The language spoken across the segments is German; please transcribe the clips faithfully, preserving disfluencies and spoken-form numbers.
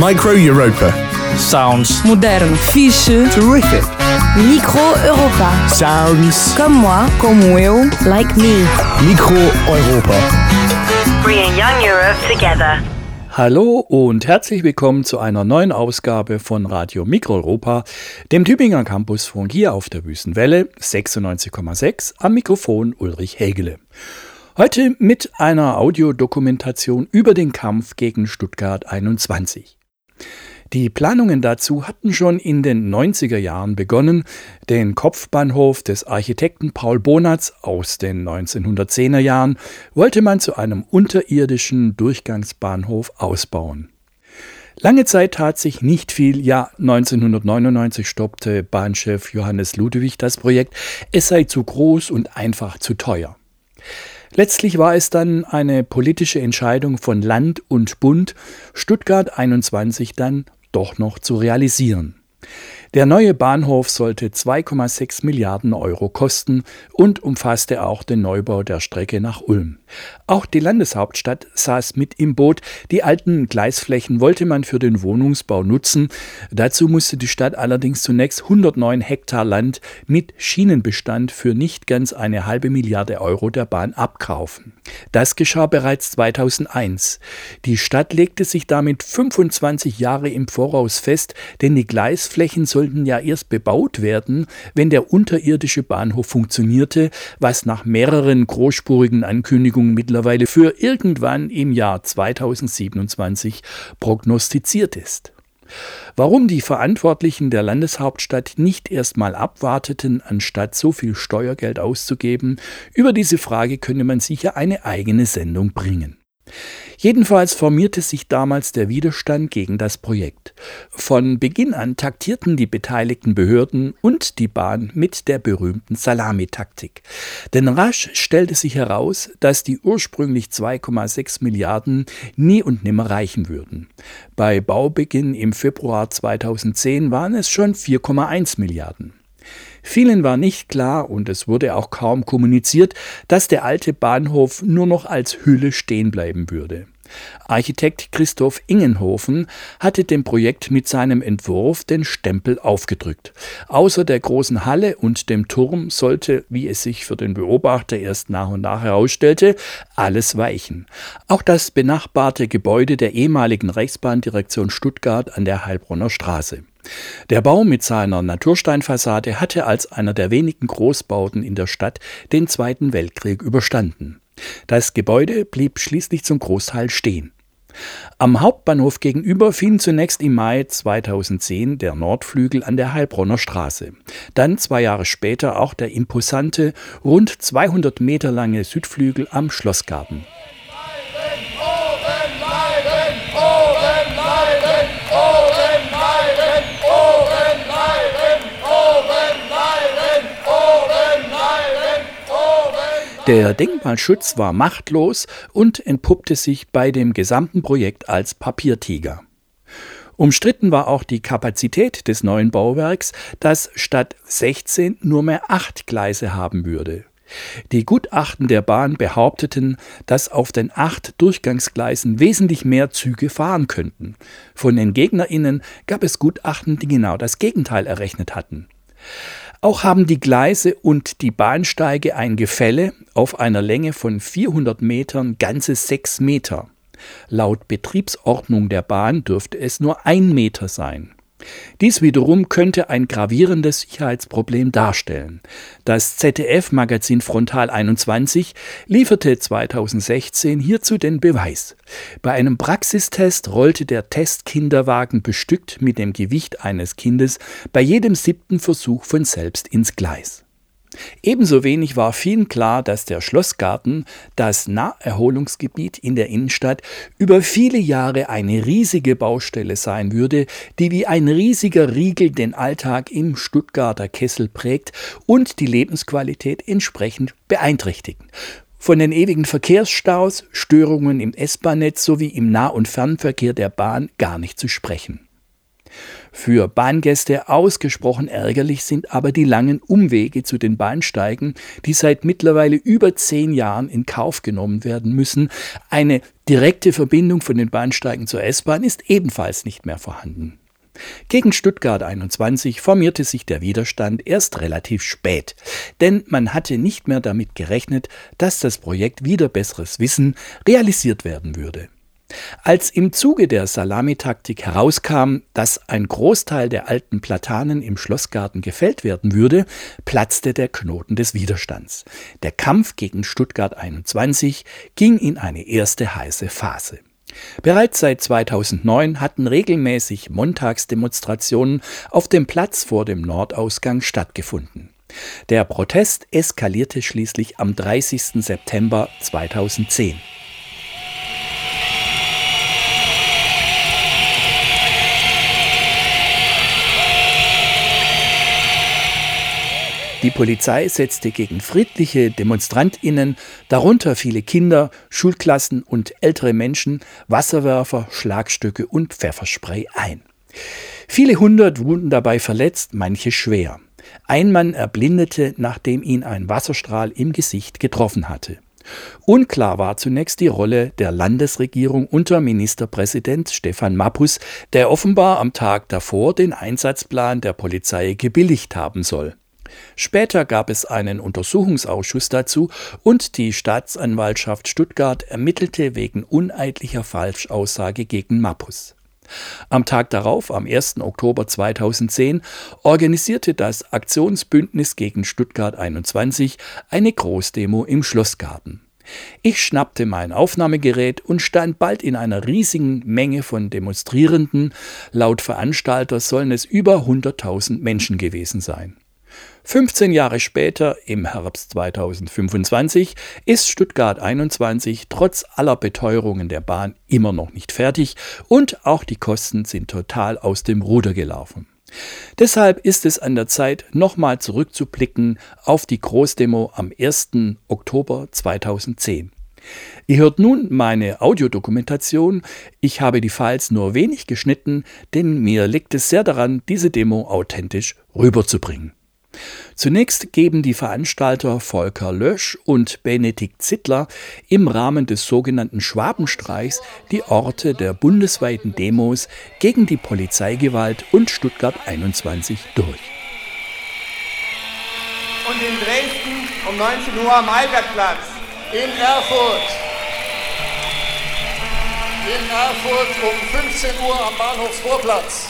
Micro Europa. Sounds Moderno. Fixe. Terrific. Micro Europa. Sounds. Comme moi. Como eu. Like me. Micro Europa. Bringing young Europe together. Hallo und herzlich willkommen zu einer neuen Ausgabe von Radio Micro Europa, dem Tübinger Campusfunk hier auf der Wüstenwelle sechsundneunzig Komma sechs, am Mikrofon Ulrich Hägele. Heute mit einer Audiodokumentation über den Kampf gegen Stuttgart einundzwanzig. Die Planungen dazu hatten schon in den neunziger Jahren begonnen. Den Kopfbahnhof des Architekten Paul Bonatz aus den neunzehnhundertzehner Jahren wollte man zu einem unterirdischen Durchgangsbahnhof ausbauen. Lange Zeit tat sich nicht viel, ja neunzehnhundertneunundneunzig stoppte Bahnchef Johannes Ludewig das Projekt, es sei zu groß und einfach zu teuer. Letztlich war es dann eine politische Entscheidung von Land und Bund, Stuttgart einundzwanzig dann doch noch zu realisieren. Der neue Bahnhof sollte zwei Komma sechs Milliarden Euro kosten und umfasste auch den Neubau der Strecke nach Ulm. Auch die Landeshauptstadt saß mit im Boot. Die alten Gleisflächen wollte man für den Wohnungsbau nutzen. Dazu musste die Stadt allerdings zunächst hundertneun Hektar Land mit Schienenbestand für nicht ganz eine halbe Milliarde Euro der Bahn abkaufen. Das geschah bereits zweitausendeins. Die Stadt legte sich damit fünfundzwanzig Jahre im Voraus fest, denn die Gleisflächen sollten ja erst bebaut werden, wenn der unterirdische Bahnhof funktionierte, was nach mehreren großspurigen Ankündigungen mittlerweile für irgendwann im Jahr zweitausendsiebenundzwanzig prognostiziert ist. Warum die Verantwortlichen der Landeshauptstadt nicht erst mal abwarteten, anstatt so viel Steuergeld auszugeben, über diese Frage könne man sicher eine eigene Sendung bringen. Jedenfalls formierte sich damals der Widerstand gegen das Projekt. Von Beginn an taktierten die beteiligten Behörden und die Bahn mit der berühmten Salamitaktik. Denn rasch stellte sich heraus, dass die ursprünglich zwei Komma sechs Milliarden nie und nimmer reichen würden. Bei Baubeginn im Februar zweitausendzehn waren es schon vier Komma eins Milliarden. Vielen war nicht klar, und es wurde auch kaum kommuniziert, dass der alte Bahnhof nur noch als Hülle stehen bleiben würde. Architekt Christoph Ingenhofen hatte dem Projekt mit seinem Entwurf den Stempel aufgedrückt. Außer der großen Halle und dem Turm sollte, wie es sich für den Beobachter erst nach und nach herausstellte, alles weichen. Auch das benachbarte Gebäude der ehemaligen Reichsbahndirektion Stuttgart an der Heilbronner Straße. Der Bau mit seiner Natursteinfassade hatte als einer der wenigen Großbauten in der Stadt den Zweiten Weltkrieg überstanden. Das Gebäude blieb schließlich zum Großteil stehen. Am Hauptbahnhof gegenüber fiel zunächst im Mai zweitausendzehn der Nordflügel an der Heilbronner Straße. Dann zwei Jahre später auch der imposante, rund zweihundert Meter lange Südflügel am Schlossgarten. Der Denkmalschutz war machtlos und entpuppte sich bei dem gesamten Projekt als Papiertiger. Umstritten war auch die Kapazität des neuen Bauwerks, das statt sechzehn nur mehr acht Gleise haben würde. Die Gutachten der Bahn behaupteten, dass auf den acht Durchgangsgleisen wesentlich mehr Züge fahren könnten. Von den GegnerInnen gab es Gutachten, die genau das Gegenteil errechnet hatten. Auch haben die Gleise und die Bahnsteige ein Gefälle auf einer Länge von vierhundert Metern, ganze sechs Meter. Laut Betriebsordnung der Bahn dürfte es nur ein Meter sein. Dies wiederum könnte ein gravierendes Sicherheitsproblem darstellen. Das Z D F-Magazin Frontal einundzwanzig lieferte zweitausendsechzehn hierzu den Beweis. Bei einem Praxistest rollte der Testkinderwagen bestückt mit dem Gewicht eines Kindes bei jedem siebten Versuch von selbst ins Gleis. Ebenso wenig war vielen klar, dass der Schlossgarten, das Naherholungsgebiet in der Innenstadt, über viele Jahre eine riesige Baustelle sein würde, die wie ein riesiger Riegel den Alltag im Stuttgarter Kessel prägt und die Lebensqualität entsprechend beeinträchtigt. Von den ewigen Verkehrsstaus, Störungen im S-Bahn-Netz sowie im Nah- und Fernverkehr der Bahn gar nicht zu sprechen. Für Bahngäste ausgesprochen ärgerlich sind aber die langen Umwege zu den Bahnsteigen, die seit mittlerweile über zehn Jahren in Kauf genommen werden müssen. Eine direkte Verbindung von den Bahnsteigen zur S-Bahn ist ebenfalls nicht mehr vorhanden. Gegen Stuttgart einundzwanzig formierte sich der Widerstand erst relativ spät, denn man hatte nicht mehr damit gerechnet, dass das Projekt wider besseres Wissen realisiert werden würde. Als im Zuge der Salamitaktik herauskam, dass ein Großteil der alten Platanen im Schlossgarten gefällt werden würde, platzte der Knoten des Widerstands. Der Kampf gegen Stuttgart einundzwanzig ging in eine erste heiße Phase. Bereits seit zweitausendneun hatten regelmäßig Montagsdemonstrationen auf dem Platz vor dem Nordausgang stattgefunden. Der Protest eskalierte schließlich am dreißigsten September zweitausendzehn. Die Polizei setzte gegen friedliche DemonstrantInnen, darunter viele Kinder, Schulklassen und ältere Menschen, Wasserwerfer, Schlagstöcke und Pfefferspray ein. Viele hundert wurden dabei verletzt, manche schwer. Ein Mann erblindete, nachdem ihn ein Wasserstrahl im Gesicht getroffen hatte. Unklar war zunächst die Rolle der Landesregierung unter Ministerpräsident Stefan Mappus, der offenbar am Tag davor den Einsatzplan der Polizei gebilligt haben soll. Später gab es einen Untersuchungsausschuss dazu und die Staatsanwaltschaft Stuttgart ermittelte wegen uneidlicher Falschaussage gegen Mappus. Am Tag darauf, am ersten Oktober zweitausendzehn, organisierte das Aktionsbündnis gegen Stuttgart einundzwanzig eine Großdemo im Schlossgarten. Ich schnappte mein Aufnahmegerät und stand bald in einer riesigen Menge von Demonstrierenden. Laut Veranstalter sollen es über hunderttausend Menschen gewesen sein. fünfzehn Jahre später, im Herbst zweitausendfünfundzwanzig, ist Stuttgart einundzwanzig trotz aller Beteuerungen der Bahn immer noch nicht fertig und auch die Kosten sind total aus dem Ruder gelaufen. Deshalb ist es an der Zeit, nochmal zurückzublicken auf die Großdemo am ersten Oktober zweitausendzehn. Ihr hört nun meine Audiodokumentation. Ich habe die Files nur wenig geschnitten, denn mir liegt es sehr daran, diese Demo authentisch rüberzubringen. Zunächst geben die Veranstalter Volker Lösch und Benedikt Zittler im Rahmen des sogenannten Schwabenstreichs die Orte der bundesweiten Demos gegen die Polizeigewalt und Stuttgart einundzwanzig durch. Und in Dresden um neunzehn Uhr am Albertplatz. In Erfurt. In Erfurt um fünfzehn Uhr am Bahnhofsvorplatz.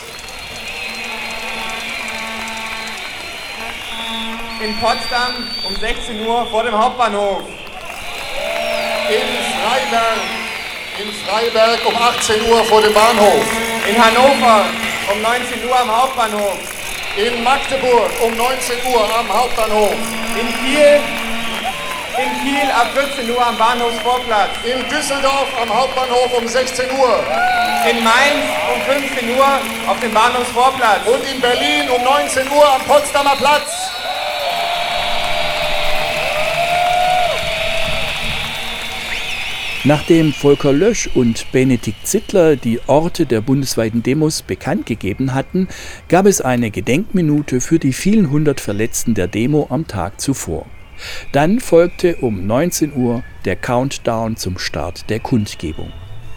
In Potsdam um sechzehn Uhr vor dem Hauptbahnhof. In Freiberg. In Freiberg um achtzehn Uhr vor dem Bahnhof. In Hannover um neunzehn Uhr am Hauptbahnhof. In Magdeburg um neunzehn Uhr am Hauptbahnhof. In Kiel, in Kiel ab vierzehn Uhr am Bahnhofsvorplatz. In Düsseldorf am Hauptbahnhof um sechzehn Uhr. In Mainz um fünfzehn Uhr auf dem Bahnhofsvorplatz. Und in Berlin um neunzehn Uhr am Potsdamer Platz. Nachdem Volker Lösch und Benedikt Zittler die Orte der bundesweiten Demos bekannt gegeben hatten, gab es eine Gedenkminute für die vielen hundert Verletzten der Demo am Tag zuvor. Dann folgte um neunzehn Uhr der Countdown zum Start der Kundgebung.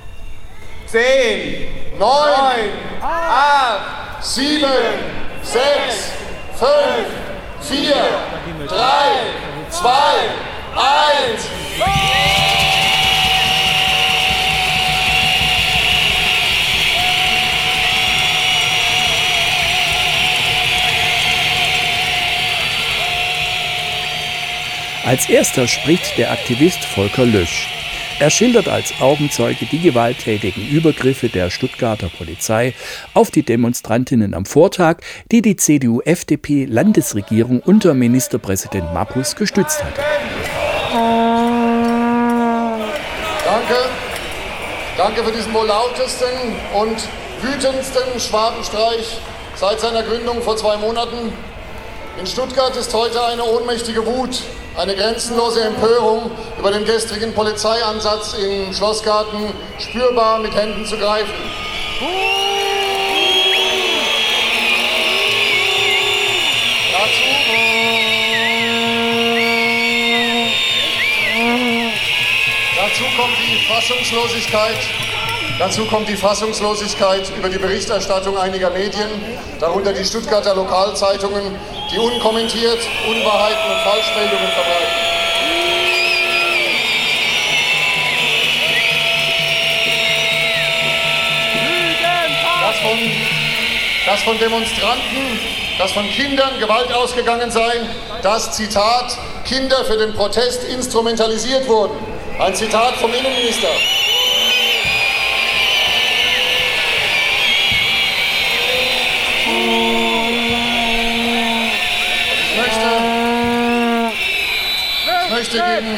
zehn, neun, acht, sieben, sechs, fünf, vier, drei, zwei, eins. Als erster spricht der Aktivist Volker Lösch. Er schildert als Augenzeuge die gewalttätigen Übergriffe der Stuttgarter Polizei auf die Demonstrantinnen am Vortag, die die C D U-F D P-Landesregierung unter Ministerpräsident Mappus gestützt hatte. Danke. Danke für diesen wohl lautesten und wütendsten Schwabenstreich seit seiner Gründung vor zwei Monaten. In Stuttgart ist heute eine ohnmächtige Wut, eine grenzenlose Empörung über den gestrigen Polizeieinsatz im Schlossgarten spürbar mit Händen zu greifen. dazu kommt die Fassungslosigkeit. Dazu kommt die Fassungslosigkeit über die Berichterstattung einiger Medien, darunter die Stuttgarter Lokalzeitungen, die unkommentiert Unwahrheiten und Falschmeldungen verbreiten. Dass von, dass von Demonstranten, dass von Kindern Gewalt ausgegangen sei, dass, Zitat, Kinder für den Protest instrumentalisiert wurden. Ein Zitat vom Innenminister. Ich möchte, ich möchte gegen,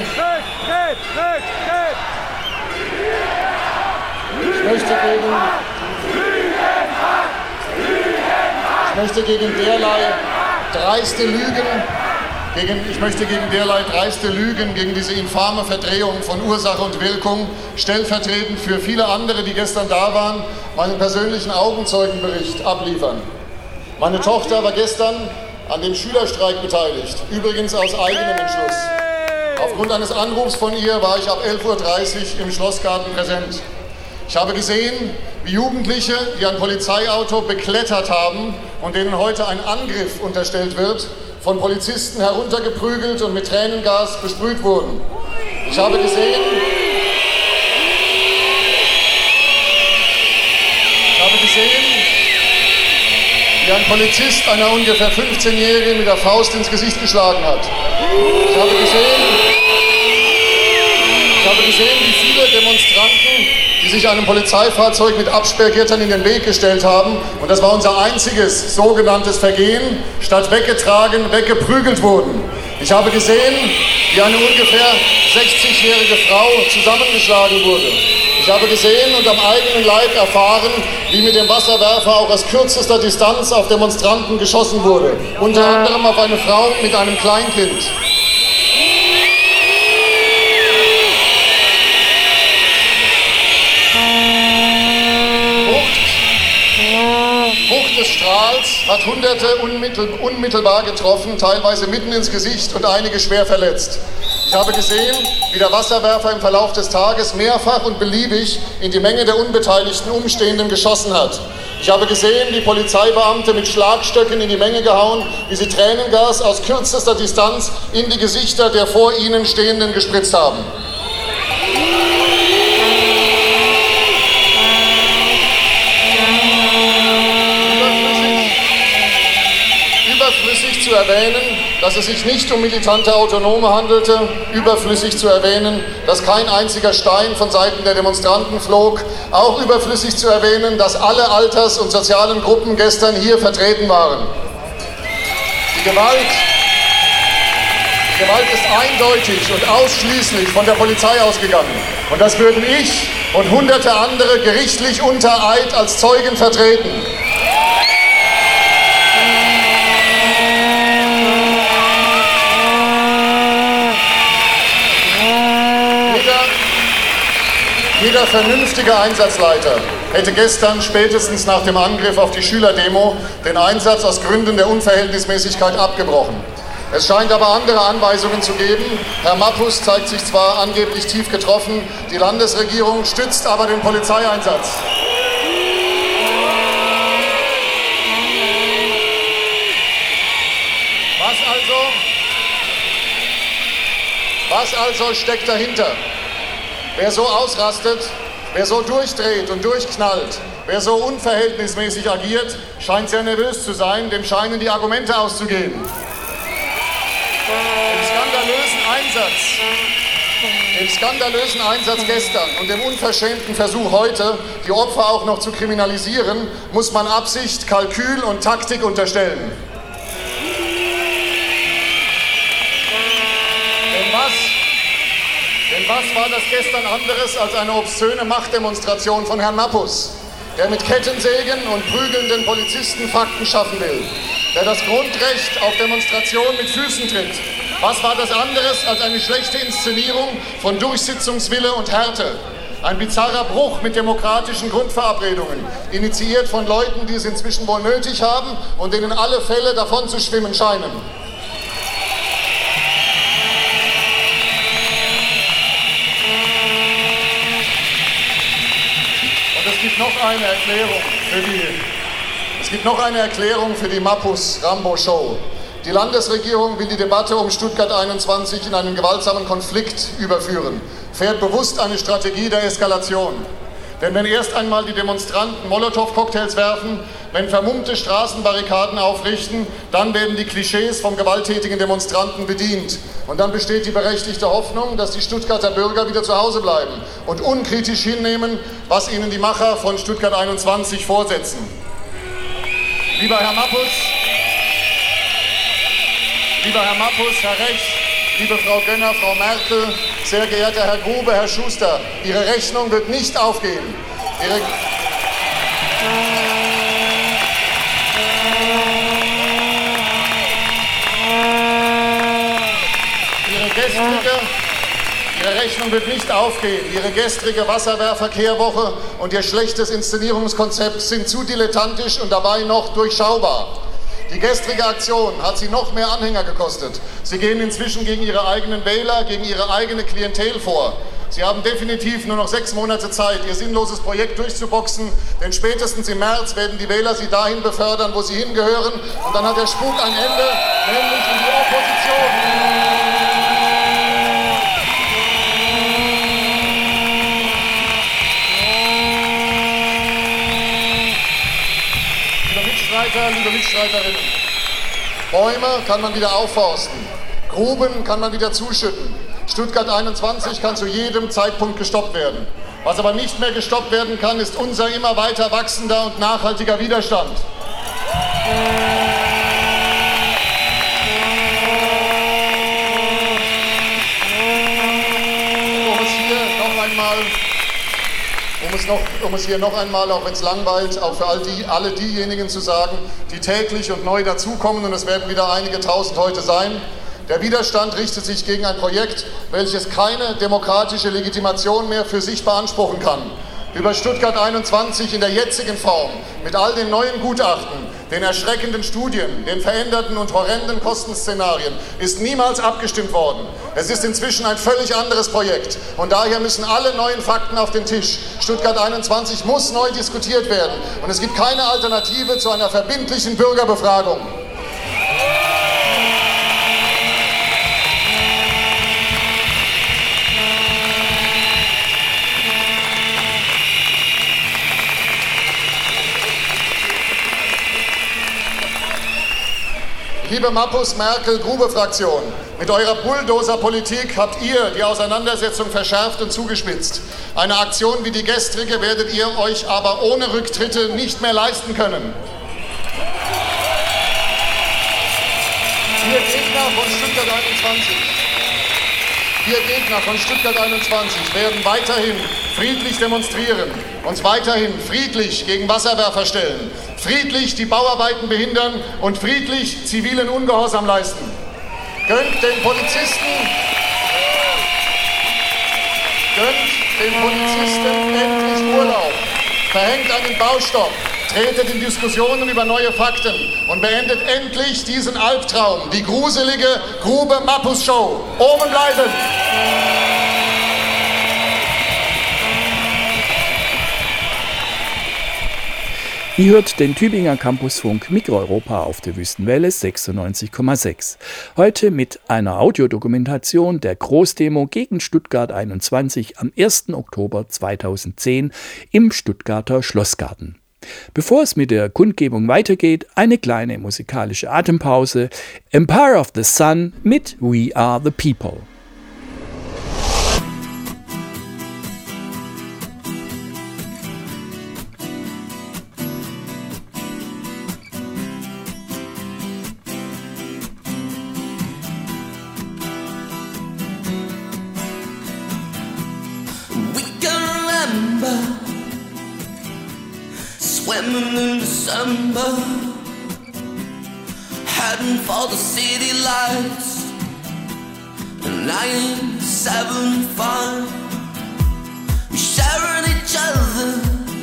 ich möchte gegen, ich möchte gegen derlei dreiste Lügen, gegen, ich möchte gegen derlei dreiste Lügen, gegen diese infame Verdrehung von Ursache und Wirkung, stellvertretend für viele andere, die gestern da waren, meinen persönlichen Augenzeugenbericht abliefern. Meine Tochter war gestern an dem Schülerstreik beteiligt, übrigens aus eigenem Entschluss. Aufgrund eines Anrufs von ihr war ich ab elf Uhr dreißig im Schlossgarten präsent. Ich habe gesehen, wie Jugendliche, die ein Polizeiauto beklettert haben und denen heute ein Angriff unterstellt wird, von Polizisten heruntergeprügelt und mit Tränengas besprüht wurden. Ich habe gesehen, ich habe gesehen, wie ein Polizist einer ungefähr fünfzehnjährigen mit der Faust ins Gesicht geschlagen hat. Ich habe gesehen, ich habe gesehen, wie viele Demonstranten, die sich einem Polizeifahrzeug mit Absperrgittern in den Weg gestellt haben, und das war unser einziges sogenanntes Vergehen, statt weggetragen, weggeprügelt wurden. Ich habe gesehen, wie eine ungefähr sechzigjährige Frau zusammengeschlagen wurde. Ich habe gesehen und am eigenen Leib erfahren, wie mit dem Wasserwerfer auch aus kürzester Distanz auf Demonstranten geschossen wurde. Unter anderem auf eine Frau mit einem Kleinkind. Frucht des Strahls hat Hunderte unmittel, unmittelbar getroffen, teilweise mitten ins Gesicht und einige schwer verletzt. Ich habe gesehen, wie der Wasserwerfer im Verlauf des Tages mehrfach und beliebig in die Menge der unbeteiligten Umstehenden geschossen hat. Ich habe gesehen, wie Polizeibeamte mit Schlagstöcken in die Menge gehauen, wie sie Tränengas aus kürzester Distanz in die Gesichter der vor ihnen Stehenden gespritzt haben. Überflüssig zu erwähnen, dass es sich nicht um militante Autonome handelte, überflüssig zu erwähnen, dass kein einziger Stein von Seiten der Demonstranten flog, auch überflüssig zu erwähnen, dass alle Alters- und sozialen Gruppen gestern hier vertreten waren. Die Gewalt, die Gewalt ist eindeutig und ausschließlich von der Polizei ausgegangen. Und das würden ich und hunderte andere gerichtlich unter Eid als Zeugen vertreten. Jeder vernünftige Einsatzleiter hätte gestern spätestens nach dem Angriff auf die Schülerdemo den Einsatz aus Gründen der Unverhältnismäßigkeit abgebrochen. Es scheint aber andere Anweisungen zu geben. Herr Mappus zeigt sich zwar angeblich tief getroffen, die Landesregierung stützt aber den Polizeieinsatz. Was also, was also steckt dahinter? Wer so ausrastet, wer so durchdreht und durchknallt, wer so unverhältnismäßig agiert, scheint sehr nervös zu sein, dem scheinen die Argumente auszugehen. Dem skandalösen Einsatz, dem skandalösen Einsatz gestern und dem unverschämten Versuch heute, die Opfer auch noch zu kriminalisieren, muss man Absicht, Kalkül und Taktik unterstellen. Denn was? Denn was war das gestern anderes als eine obszöne Machtdemonstration von Herrn Mappus, der mit Kettensägen und prügelnden Polizisten Fakten schaffen will, der das Grundrecht auf Demonstration mit Füßen tritt. Was war das anderes als eine schlechte Inszenierung von Durchsetzungswille und Härte? Ein bizarrer Bruch mit demokratischen Grundverabredungen, initiiert von Leuten, die es inzwischen wohl nötig haben und denen alle Fälle davon zu schwimmen scheinen. es gibt noch eine Erklärung für die, es gibt noch eine Erklärung für die Mappus-Rambo-Show. Die Landesregierung will die Debatte um Stuttgart einundzwanzig in einen gewaltsamen Konflikt überführen, fährt bewusst eine Strategie der Eskalation. Denn wenn erst einmal die Demonstranten Molotow-Cocktails werfen, wenn vermummte Straßenbarrikaden aufrichten, dann werden die Klischees vom gewalttätigen Demonstranten bedient. Und dann besteht die berechtigte Hoffnung, dass die Stuttgarter Bürger wieder zu Hause bleiben und unkritisch hinnehmen, was ihnen die Macher von Stuttgart einundzwanzig vorsetzen. Lieber Herr Mappus, lieber Herr Mappus, Herr Recht, liebe Frau Gönner, Frau Merkel, sehr geehrter Herr Grube, Herr Schuster, Ihre Rechnung wird nicht aufgehen. Ihre, Ihre gestrige, Ihre Rechnung wird nicht aufgehen. Ihre gestrige Wasserwehrverkehrwoche und Ihr schlechtes Inszenierungskonzept sind zu dilettantisch und dabei noch durchschaubar. Die gestrige Aktion hat Sie noch mehr Anhänger gekostet. Sie gehen inzwischen gegen Ihre eigenen Wähler, gegen Ihre eigene Klientel vor. Sie haben definitiv nur noch sechs Monate Zeit, Ihr sinnloses Projekt durchzuboxen, denn spätestens im März werden die Wähler Sie dahin befördern, wo Sie hingehören. Und dann hat der Spuk ein Ende, nämlich in die Opposition. Liebe Mitstreiterinnen, Bäume kann man wieder aufforsten, Gruben kann man wieder zuschütten, Stuttgart einundzwanzig kann zu jedem Zeitpunkt gestoppt werden. Was aber nicht mehr gestoppt werden kann, ist unser immer weiter wachsender und nachhaltiger Widerstand. Um es hier noch einmal Um es, noch, um es hier noch einmal, auch wenn es langweilt, auch für all die, alle diejenigen zu sagen, die täglich und neu dazukommen, und es werden wieder einige tausend heute sein. Der Widerstand richtet sich gegen ein Projekt, welches keine demokratische Legitimation mehr für sich beanspruchen kann. Über Stuttgart einundzwanzig in der jetzigen Form, mit all den neuen Gutachten, den erschreckenden Studien, den veränderten und horrenden Kostenszenarien, ist niemals abgestimmt worden. Es ist inzwischen ein völlig anderes Projekt und daher müssen alle neuen Fakten auf den Tisch. Stuttgart einundzwanzig muss neu diskutiert werden und es gibt keine Alternative zu einer verbindlichen Bürgerbefragung. Liebe Mappus-Merkel-Grube-Fraktion, mit eurer Bulldozer-Politik habt ihr die Auseinandersetzung verschärft und zugespitzt. Eine Aktion wie die gestrige werdet ihr euch aber ohne Rücktritte nicht mehr leisten können. Wir Gegner von Stuttgart einundzwanzig, wir Gegner von Stuttgart einundzwanzig werden weiterhin friedlich demonstrieren, uns weiterhin friedlich gegen Wasserwerfer stellen, friedlich die Bauarbeiten behindern und friedlich zivilen Ungehorsam leisten. Gönnt den Polizisten, gönnt den Polizisten endlich Urlaub, verhängt einen Baustopp, tretet in Diskussionen über neue Fakten und beendet endlich diesen Albtraum, die gruselige Grube-Mappus-Show. Oben bleiben! Ihr hört den Tübinger Campusfunk Mikroeuropa auf der Wüstenwelle sechsundneunzig Komma sechs. Heute mit einer Audiodokumentation der Großdemo gegen Stuttgart einundzwanzig am ersten Oktober zweitausendzehn im Stuttgarter Schlossgarten. Bevor es mit der Kundgebung weitergeht, eine kleine musikalische Atempause. Empire of the Sun mit We Are the People. Swimming in December, heading for the city lights. nine seven five, we sharing each other,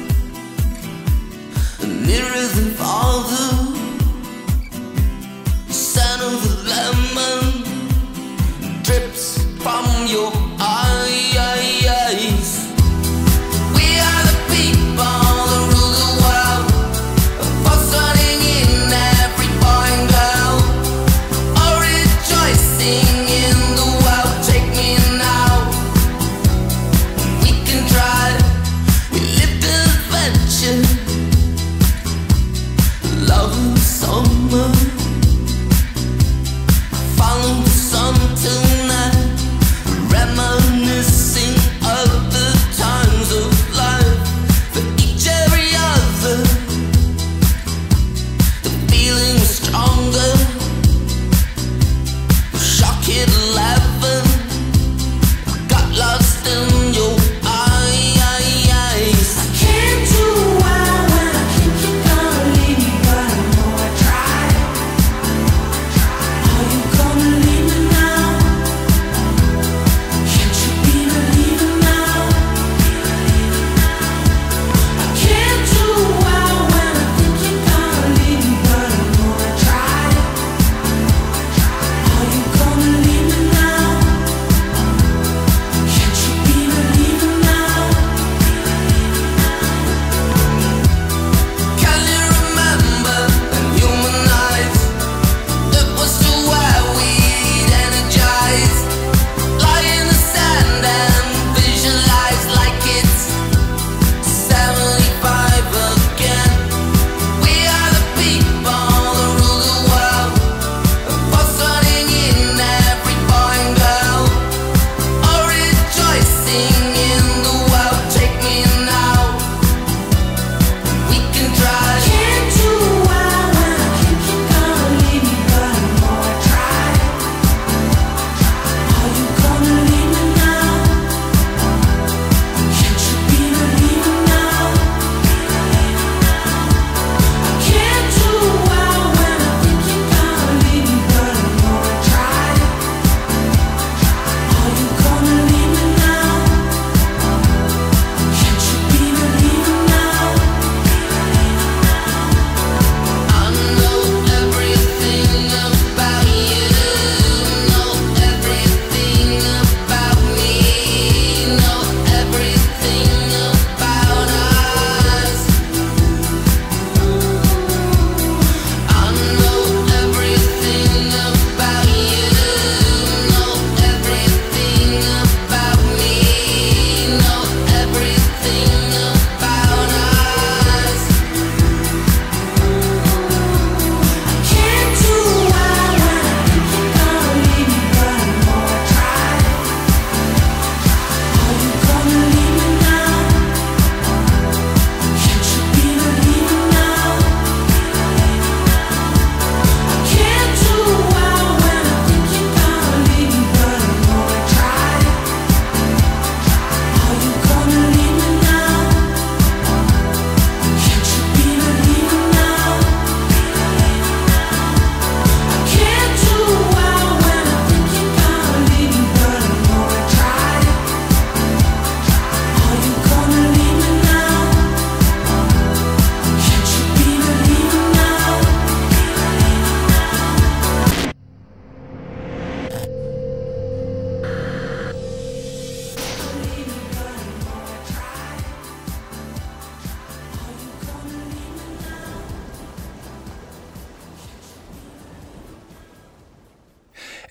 nearer than farther. The scent of the lemon drips from your eyes. We are the people.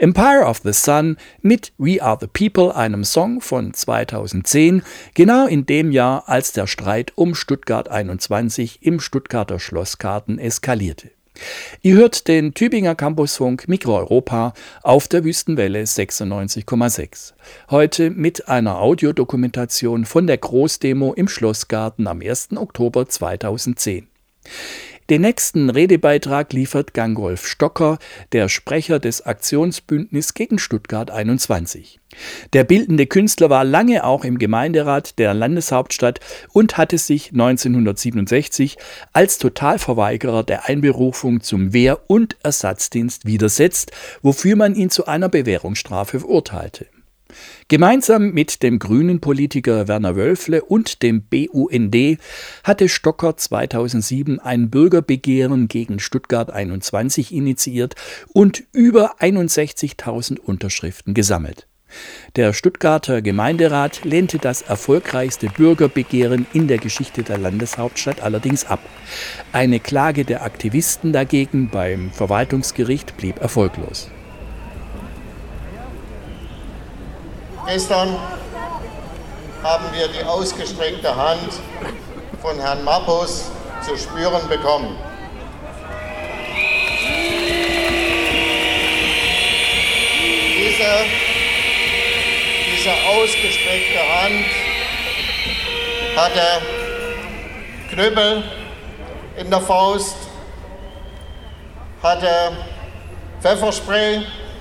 Empire of the Sun mit We Are the People, einem Song von zweitausendzehn, genau in dem Jahr, als der Streit um Stuttgart einundzwanzig im Stuttgarter Schlossgarten eskalierte. Ihr hört den Tübinger Campusfunk Mikro Europa auf der Wüstenwelle sechsundneunzig Komma sechs. Heute mit einer Audiodokumentation von der Großdemo im Schlossgarten am ersten Oktober zweitausendzehn. Den nächsten Redebeitrag liefert Gangolf Stocker, der Sprecher des Aktionsbündnis gegen Stuttgart einundzwanzig. Der bildende Künstler war lange auch im Gemeinderat der Landeshauptstadt und hatte sich neunzehnhundertsiebenundsechzig als Totalverweigerer der Einberufung zum Wehr- und Ersatzdienst widersetzt, wofür man ihn zu einer Bewährungsstrafe verurteilte. Gemeinsam mit dem grünen Politiker Werner Wölfle und dem B U N D hatte Stocker zweitausendsieben ein Bürgerbegehren gegen Stuttgart einundzwanzig initiiert und über einundsechzigtausend Unterschriften gesammelt. Der Stuttgarter Gemeinderat lehnte das erfolgreichste Bürgerbegehren in der Geschichte der Landeshauptstadt allerdings ab. Eine Klage der Aktivisten dagegen beim Verwaltungsgericht blieb erfolglos. Gestern haben wir die ausgestreckte Hand von Herrn Mappus zu spüren bekommen. Diese, diese ausgestreckte Hand hatte Knüppel in der Faust, hatte Pfefferspray,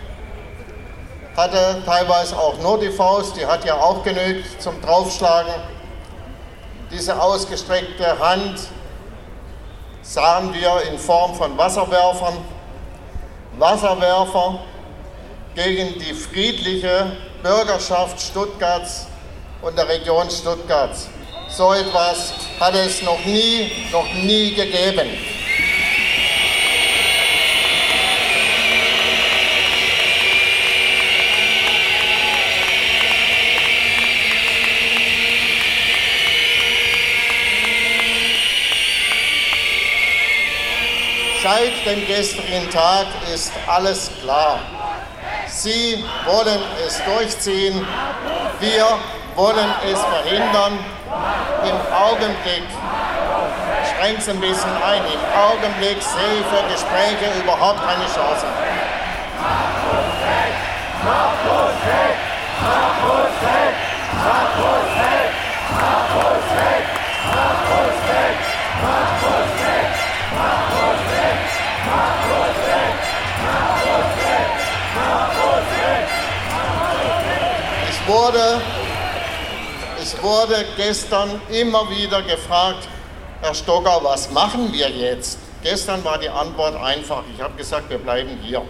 hatte teilweise auch nur die Faust, die hat ja auch genügt zum Draufschlagen. Diese ausgestreckte Hand sahen wir in Form von Wasserwerfern. Wasserwerfer gegen die friedliche Bürgerschaft Stuttgarts und der Region Stuttgart. So etwas hat es noch nie, noch nie gegeben. Seit dem gestrigen Tag ist alles klar. Sie wollen es durchziehen, wir wollen es verhindern. Im Augenblick, schränkt es ein bisschen ein, im Augenblick sehe ich für Gespräche überhaupt keine Chance. Ich wurde, ich wurde gestern immer wieder gefragt, Herr Stocker, was machen wir jetzt? Gestern war die Antwort einfach, ich habe gesagt, wir bleiben hier.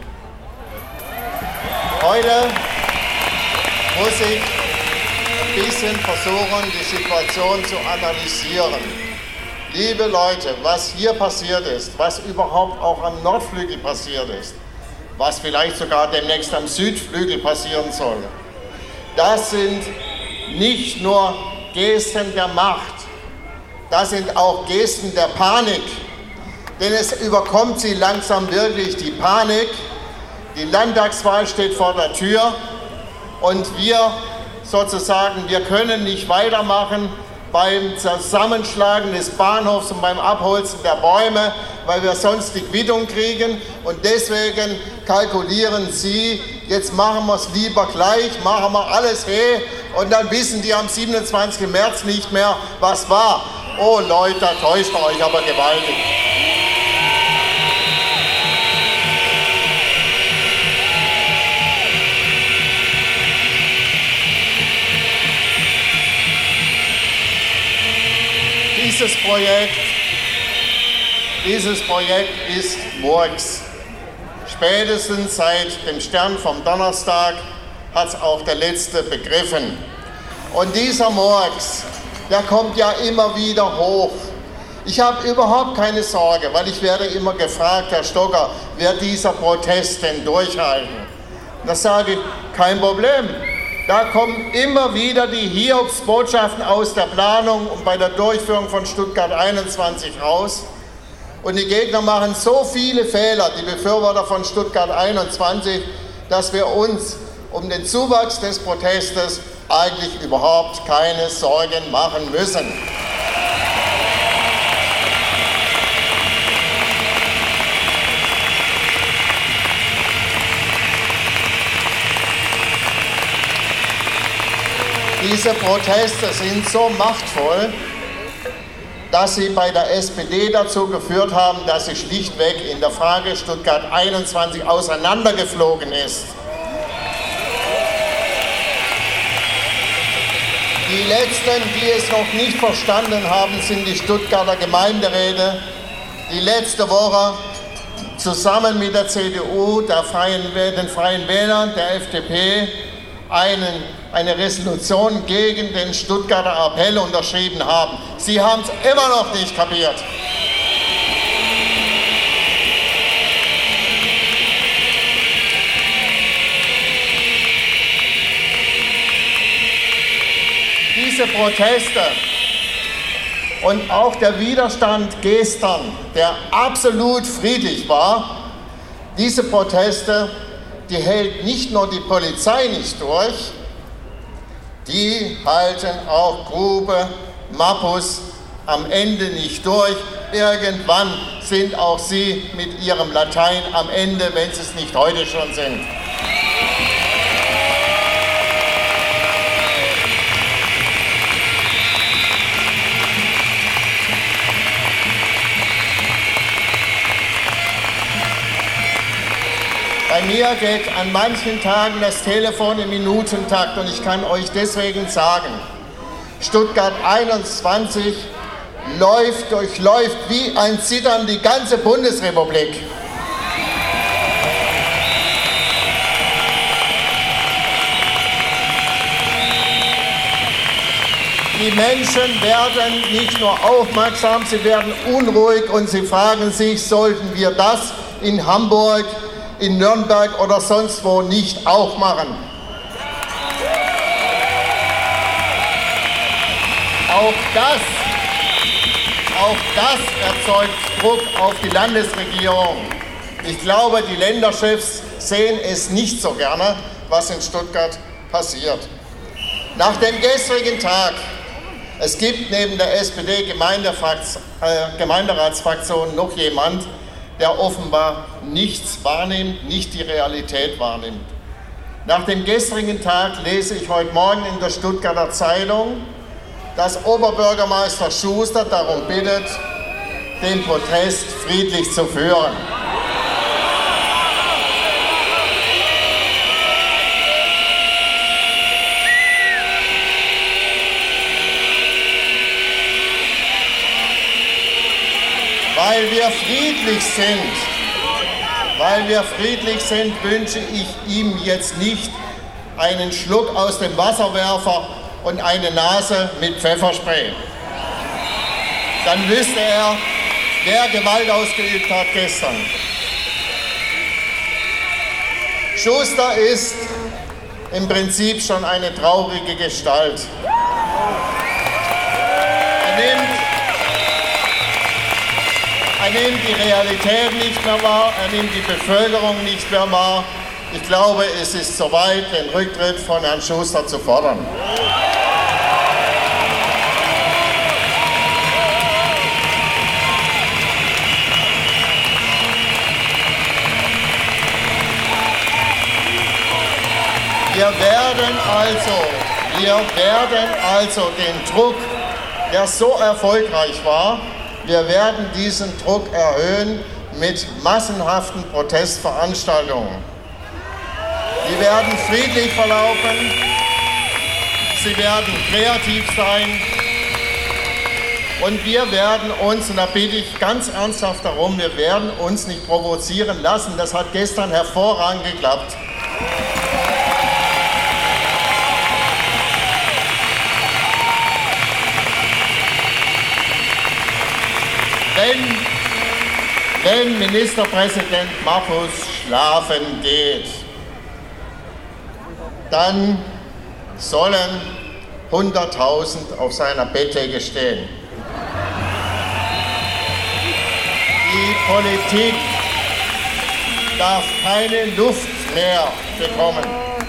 Heute muss ich ein bisschen versuchen, die Situation zu analysieren. Liebe Leute, was hier passiert ist, was überhaupt auch am Nordflügel passiert ist, was vielleicht sogar demnächst am Südflügel passieren soll, das sind nicht nur Gesten der Macht, das sind auch Gesten der Panik. Denn es überkommt sie langsam wirklich die Panik. Die Landtagswahl steht vor der Tür und wir sozusagen, wir können nicht weitermachen beim Zusammenschlagen des Bahnhofs und beim Abholzen der Bäume, weil wir sonst die Quittung kriegen. Und deswegen kalkulieren sie, jetzt machen wir es lieber gleich, machen wir alles hey und dann wissen die am siebenundzwanzigsten März nicht mehr, was war. Oh Leute, da täuscht ihr euch aber gewaltig. Dieses Projekt, dieses Projekt ist Murks. Spätestens seit dem Stern vom Donnerstag hat es auch der Letzte begriffen. Und dieser Murks, der kommt ja immer wieder hoch. Ich habe überhaupt keine Sorge, weil ich werde immer gefragt, Herr Stocker, wird dieser Protest denn durchhalten? Da sage ich, kein Problem. Da kommen immer wieder die Hiobsbotschaften aus der Planung und bei der Durchführung von Stuttgart einundzwanzig raus. Und die Gegner machen so viele Fehler, die Befürworter von Stuttgart einundzwanzig, dass wir uns um den Zuwachs des Protestes eigentlich überhaupt keine Sorgen machen müssen. Diese Proteste sind so machtvoll, dass sie bei der S P D dazu geführt haben, dass sie schlichtweg in der Frage Stuttgart einundzwanzig auseinandergeflogen ist. Die Letzten, die es noch nicht verstanden haben, sind die Stuttgarter Gemeinderäte, die letzte Woche zusammen mit der C D U, der Freien, den Freien Wählern, der F D P, einen, eine Resolution gegen den Stuttgarter Appell unterschrieben haben. Sie haben es immer noch nicht kapiert. Diese Proteste und auch der Widerstand gestern, der absolut friedlich war, diese Proteste, die hält nicht nur die Polizei nicht durch, die halten auch Grube, Mappus am Ende nicht durch. Irgendwann sind auch sie mit ihrem Latein am Ende, wenn sie es nicht heute schon sind. Bei mir geht an manchen Tagen das Telefon im Minutentakt und ich kann euch deswegen sagen, Stuttgart einundzwanzig läuft, durchläuft wie ein Zittern die ganze Bundesrepublik. Die Menschen werden nicht nur aufmerksam, sie werden unruhig und sie fragen sich, sollten wir das in Hamburg, in Nürnberg oder sonst wo nicht auch machen. Auch das, auch das erzeugt Druck auf die Landesregierung. Ich glaube, die Länderchefs sehen es nicht so gerne, was in Stuttgart passiert. Nach dem gestrigen Tag, es gibt neben der S P D-Gemeinderatsfraktion noch jemand, der offenbar nichts wahrnimmt, nicht die Realität wahrnimmt. Nach dem gestrigen Tag lese ich heute Morgen in der Stuttgarter Zeitung, dass Oberbürgermeister Schuster darum bittet, den Protest friedlich zu führen. Weil wir friedlich sind, weil wir friedlich sind, wünsche ich ihm jetzt nicht einen Schluck aus dem Wasserwerfer und eine Nase mit Pfefferspray. Dann wüsste er, wer Gewalt ausgeübt hat gestern. Schuster ist im Prinzip schon eine traurige Gestalt. Er nimmt Er nimmt die Realität nicht mehr wahr, er nimmt die Bevölkerung nicht mehr wahr. Ich glaube, es ist soweit, den Rücktritt von Herrn Schuster zu fordern. Wir werden also, wir werden also den Druck, der so erfolgreich war, wir werden diesen Druck erhöhen mit massenhaften Protestveranstaltungen. Die werden friedlich verlaufen, sie werden kreativ sein und wir werden uns, und da bitte ich ganz ernsthaft darum, wir werden uns nicht provozieren lassen. Das hat gestern hervorragend geklappt. Wenn, wenn Ministerpräsident Mappus schlafen geht, dann sollen hunderttausend auf seiner Bettdecke stehen. Die Politik darf keine Luft mehr bekommen.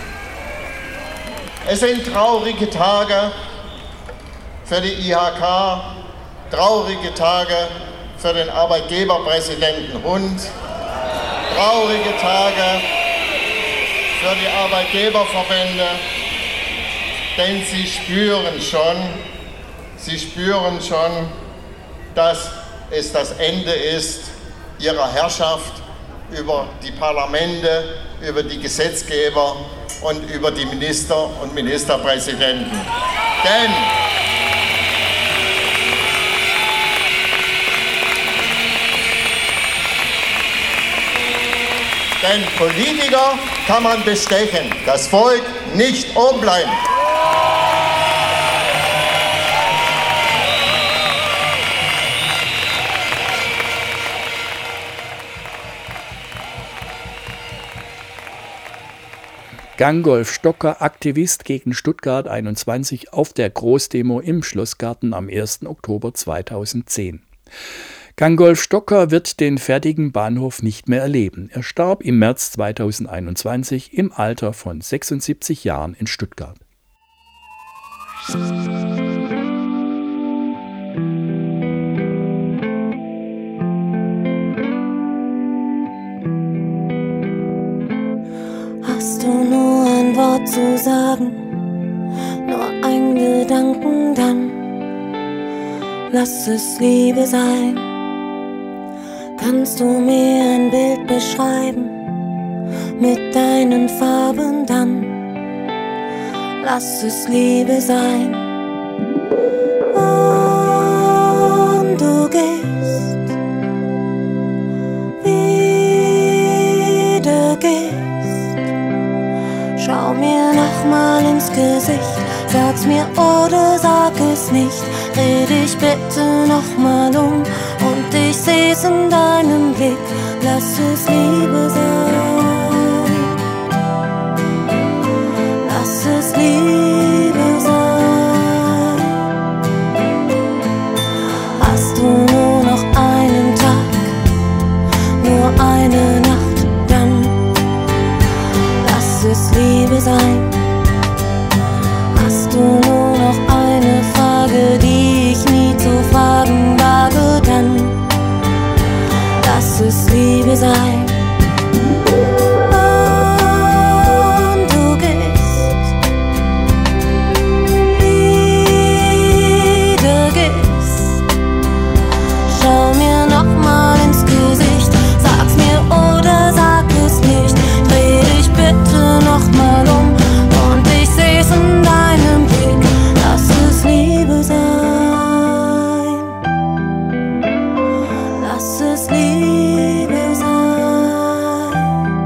Es sind traurige Tage für die I H K, traurige Tage für den Arbeitgeberpräsidenten Hund, traurige Tage für die Arbeitgeberverbände, denn sie spüren schon, sie spüren schon, dass es das Ende ist ihrer Herrschaft über die Parlamente, über die Gesetzgeber und über die Minister und Ministerpräsidenten. Denn Denn Politiker kann man bestechen, das Volk nicht oben bleiben. Gangolf Stocker, Aktivist gegen Stuttgart einundzwanzig auf der Großdemo im Schlossgarten am ersten Oktober zweitausendzehn. Gangolf Stocker wird den fertigen Bahnhof nicht mehr erleben. Er starb im März zweitausendeinundzwanzig im Alter von sechsundsiebzig Jahren in Stuttgart. Hast du nur ein Wort zu sagen, nur ein Gedanken, dann lass es Liebe sein. Kannst du mir ein Bild beschreiben mit deinen Farben, dann lass es Liebe sein. Und du gehst, wieder gehst. Schau mir nochmal ins Gesicht, sag's mir oder sag es nicht. Dreh dich bitte nochmal um und ich seh's in deinem Blick. Lass es Liebe sein. Lass es Liebe sein. Hast du nur noch einen Tag, nur eine Nacht, dann lass es Liebe sein. Hast du nur noch eine Frage, die ich nie zu fragen wage, dann lass es Liebe sein. Und du gehst, wieder gehst. Schau mir nochmal ins Gesicht, sag's mir oder sag es nicht. Dreh dich bitte nochmal um und ich seh's in deinem Blick. Lass es Liebe sein. Lass es Liebe sein.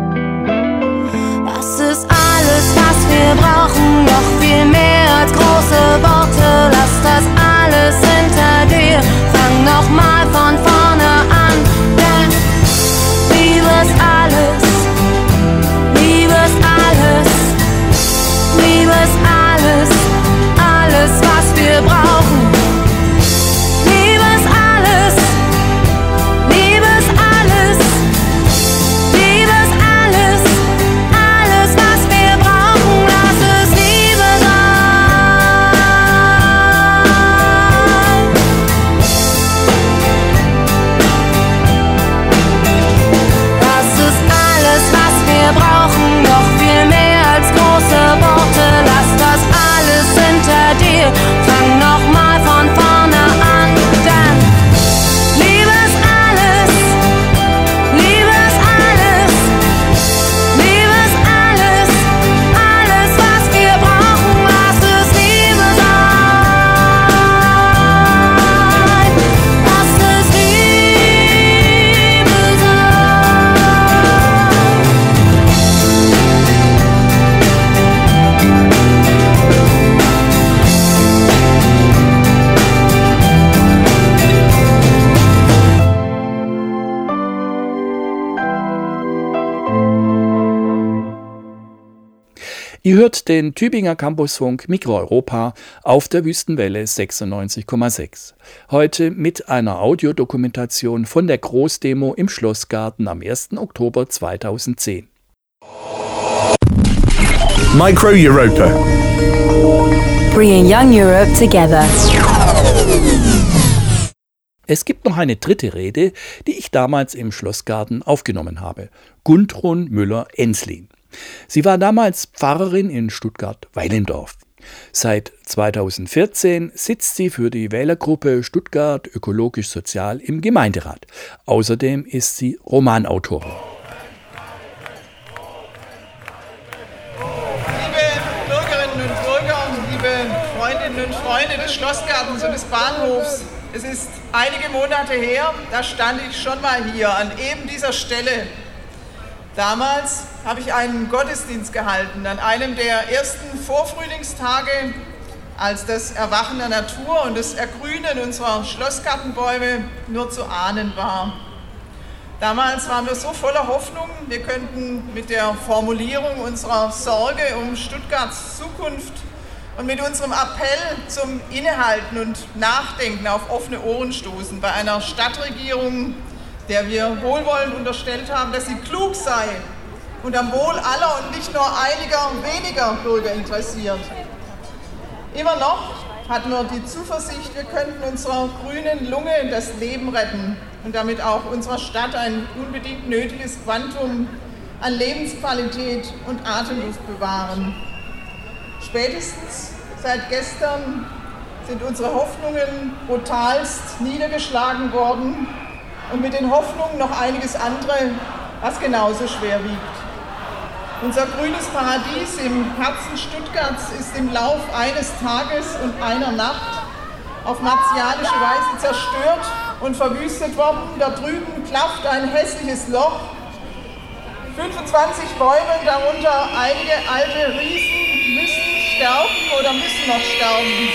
Das ist alles, was wir brauchen, noch viel mehr als große Worte. Lass das alles hinter dir, fang nochmal von vorne an. Denn Liebe ist alles, Liebe ist alles, Liebe ist alles, alles, was wir brauchen. Liebe ist alles, Liebe ist alles, Liebe ist alles, alles, was wir brauchen. Lass es Liebe sein. Das ist alles, was wir brauchen, noch viel mehr als große Worte. Lass das alles hinter dir, fang nochmal von vorne an. Denn Liebe ist alles, Liebe ist alles, Liebe ist alles, alles, was wir brauchen. Lass es Liebe sein. Lass es Liebe Ihr hört den Tübinger Campusfunk Mikro Europa auf der Wüstenwelle sechsundneunzig Komma sechs. Heute mit einer Audiodokumentation von der Großdemo im Schlossgarten am ersten Oktober zweitausendzehn. Micro Europa. Bringing Young Europe together. Es gibt noch eine dritte Rede, die ich damals im Schlossgarten aufgenommen habe. Gundrun Müller-Enslin. Sie war damals Pfarrerin in Stuttgart-Weilendorf. Seit zweitausendvierzehn sitzt sie für die Wählergruppe Stuttgart Ökologisch-Sozial im Gemeinderat. Außerdem ist sie Romanautorin. Liebe Bürgerinnen und Bürger, liebe Freundinnen und Freunde des Schlossgartens und des Bahnhofs, es ist einige Monate her, da stand ich schon mal hier an eben dieser Stelle. Damals habe ich einen Gottesdienst gehalten, an einem der ersten Vorfrühlingstage, als das Erwachen der Natur und das Ergrünen unserer Schlossgartenbäume nur zu ahnen war. Damals waren wir so voller Hoffnung, wir könnten mit der Formulierung unserer Sorge um Stuttgarts Zukunft und mit unserem Appell zum Innehalten und Nachdenken auf offene Ohren stoßen bei einer Stadtregierung, der wir wohlwollend unterstellt haben, dass sie klug sei und am Wohl aller und nicht nur einiger weniger Bürger interessiert. Immer noch hatten wir die Zuversicht, wir könnten unserer grünen Lunge das Leben retten und damit auch unserer Stadt ein unbedingt nötiges Quantum an Lebensqualität und Atemluft bewahren. Spätestens seit gestern sind unsere Hoffnungen brutalst niedergeschlagen worden und mit den Hoffnungen noch einiges andere, was genauso schwer wiegt. Unser grünes Paradies im Herzen Stuttgarts ist im Lauf eines Tages und einer Nacht auf martialische Weise zerstört und verwüstet worden. Da drüben klafft ein hässliches Loch. fünfundzwanzig Bäume, darunter einige alte Riesen, müssen sterben oder müssen noch sterben.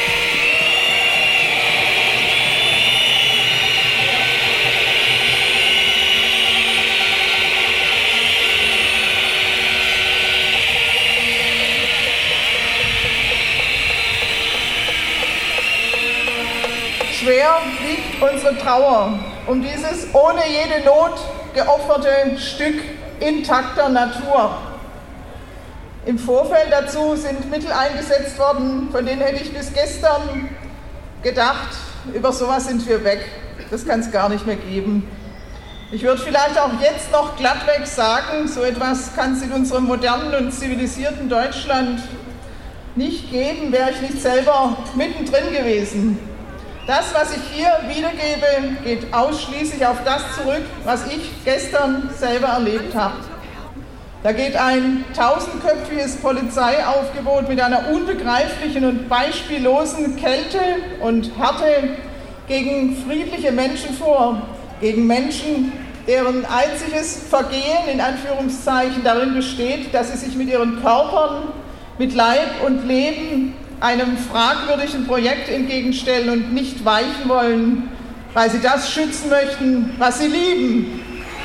Schwer wiegt unsere Trauer um dieses ohne jede Not geopferte Stück intakter Natur. Im Vorfeld dazu sind Mittel eingesetzt worden, von denen hätte ich bis gestern gedacht, über sowas sind wir weg. Das kann es gar nicht mehr geben. Ich würde vielleicht auch jetzt noch glattweg sagen, so etwas kann es in unserem modernen und zivilisierten Deutschland nicht geben, wäre ich nicht selber mittendrin gewesen. Das, was ich hier wiedergebe, geht ausschließlich auf das zurück, was ich gestern selber erlebt habe. Da geht ein tausendköpfiges Polizeiaufgebot mit einer unbegreiflichen und beispiellosen Kälte und Härte gegen friedliche Menschen vor, gegen Menschen, deren einziges Vergehen in Anführungszeichen darin besteht, dass sie sich mit ihren Körpern, mit Leib und Leben einem fragwürdigen Projekt entgegenstellen und nicht weichen wollen, weil sie das schützen möchten, was sie lieben.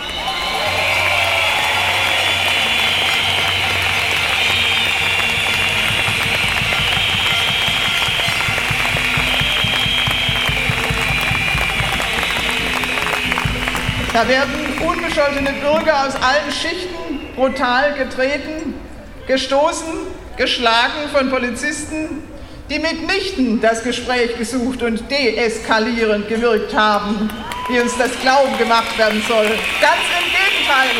Da werden unbescholtene Bürger aus allen Schichten brutal getreten, gestoßen, geschlagen von Polizisten, die mitnichten das Gespräch gesucht und deeskalierend gewirkt haben, wie uns das glauben gemacht werden soll. Ganz im Gegenteil.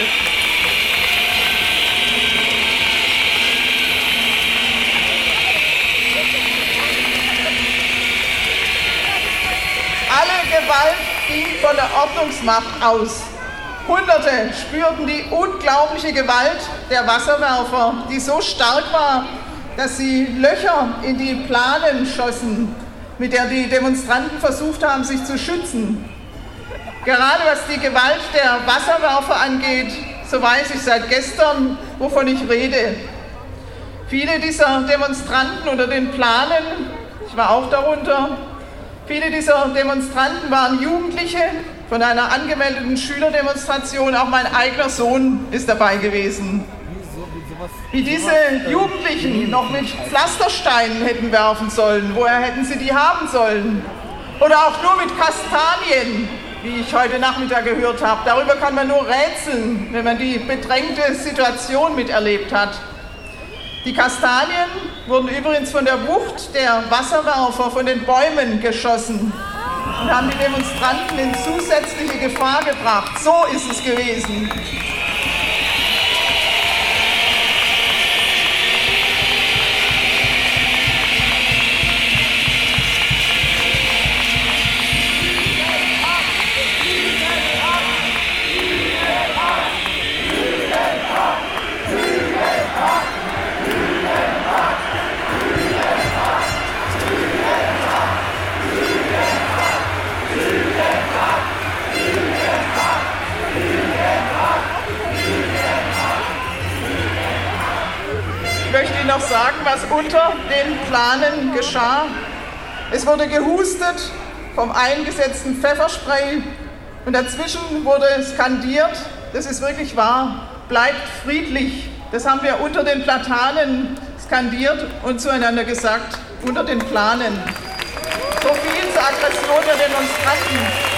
Alle Gewalt ging von der Ordnungsmacht aus. Hunderte spürten die unglaubliche Gewalt der Wasserwerfer, die so stark war, dass sie Löcher in die Planen schossen, mit der die Demonstranten versucht haben, sich zu schützen. Gerade was die Gewalt der Wasserwerfer angeht, so weiß ich seit gestern, wovon ich rede. Viele dieser Demonstranten unter den Planen, ich war auch darunter, viele dieser Demonstranten waren Jugendliche von einer angemeldeten Schülerdemonstration. Auch mein eigener Sohn ist dabei gewesen. Wie diese Jugendlichen noch mit Pflastersteinen hätten werfen sollen, woher hätten sie die haben sollen? Oder auch nur mit Kastanien. wie ich heute Nachmittag gehört habe. Darüber kann man nur rätseln, wenn man die bedrängte Situation miterlebt hat. Die Kastanien wurden übrigens von der Wucht der Wasserwerfer von den Bäumen geschossen und haben die Demonstranten in zusätzliche Gefahr gebracht. So ist es gewesen. Ich möchte Ihnen noch sagen, was unter den Planen geschah. Es wurde gehustet vom eingesetzten Pfefferspray und dazwischen wurde skandiert, das ist wirklich wahr, bleibt friedlich. Das haben wir unter den Platanen skandiert und zueinander gesagt, unter den Planen. So viel zur Aggression der Demonstranten.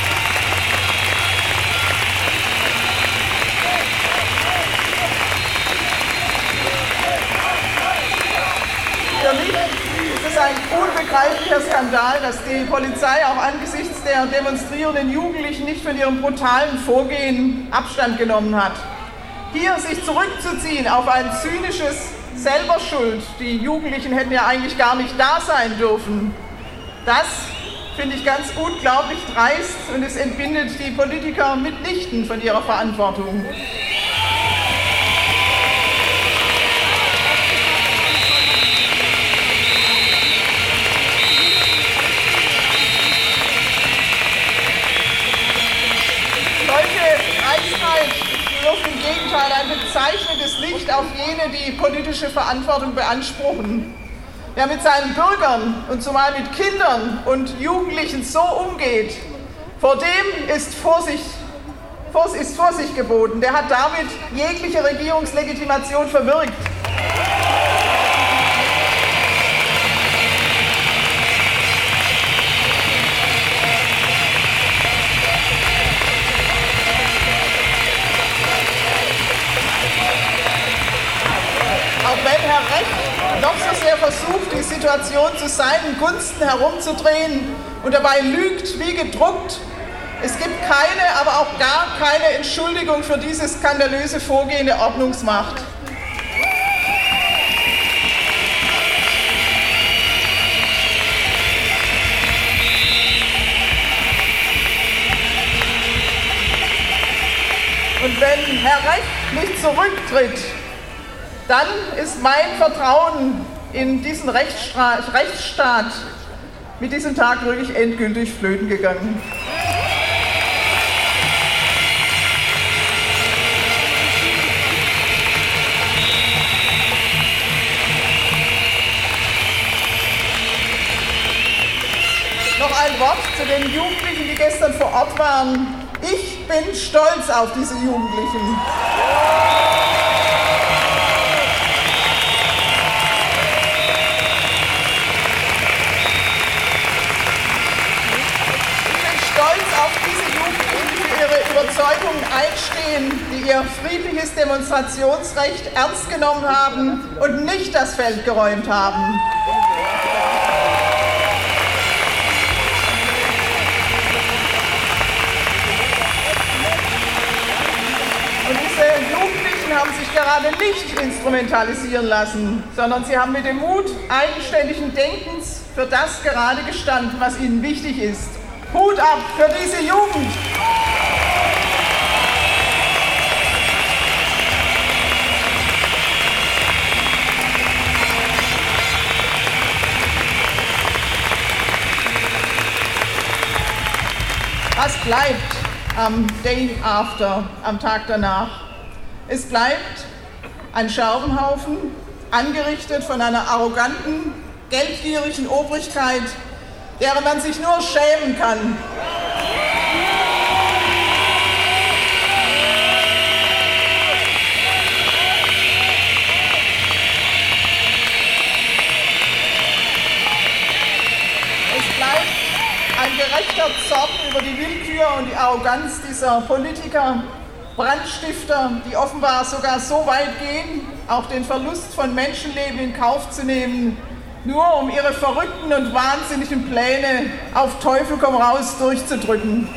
Für mich ist es ein unbegreiflicher Skandal, dass die Polizei auch angesichts der demonstrierenden Jugendlichen nicht von ihrem brutalen Vorgehen Abstand genommen hat. Hier sich zurückzuziehen auf ein zynisches Selberschuld, die Jugendlichen hätten ja eigentlich gar nicht da sein dürfen, das finde ich ganz unglaublich dreist und es entbindet die Politiker mitnichten von ihrer Verantwortung. Wirft im Gegenteil ein bezeichnendes Licht auf jene, die politische Verantwortung beanspruchen. Wer mit seinen Bürgern und zumal mit Kindern und Jugendlichen so umgeht, vor dem ist Vorsicht, ist Vorsicht geboten. Der hat damit jegliche Regierungslegitimation verwirkt. Auch wenn Herr Recht noch so sehr versucht, die Situation zu seinen Gunsten herumzudrehen und dabei lügt wie gedruckt, es gibt keine, aber auch gar keine Entschuldigung für dieses skandalöse Vorgehen der Ordnungsmacht. Und wenn Herr Recht nicht zurücktritt, dann ist mein Vertrauen in diesen Rechtsstaat, Rechtsstaat mit diesem Tag wirklich endgültig flöten gegangen. Noch ein Wort zu den Jugendlichen, die gestern vor Ort waren. Ich bin stolz auf diese Jugendlichen. Auf diese Jugendlichen, die für ihre Überzeugungen einstehen, die ihr friedliches Demonstrationsrecht ernst genommen haben und nicht das Feld geräumt haben. Und diese Jugendlichen haben sich gerade nicht instrumentalisieren lassen, sondern sie haben mit dem Mut eigenständigen Denkens für das gerade gestanden, was ihnen wichtig ist. Hut ab für diese Jugend! Was bleibt am Day After, am Tag danach? Es bleibt ein Scherbenhaufen, angerichtet von einer arroganten, geldgierigen Obrigkeit, deren man sich nur schämen kann. Es bleibt ein gerechter Zorn über die Willkür und die Arroganz dieser Politiker, Brandstifter, die offenbar sogar so weit gehen, auch den Verlust von Menschenleben in Kauf zu nehmen, nur um ihre verrückten und wahnsinnigen Pläne auf Teufel komm raus durchzudrücken.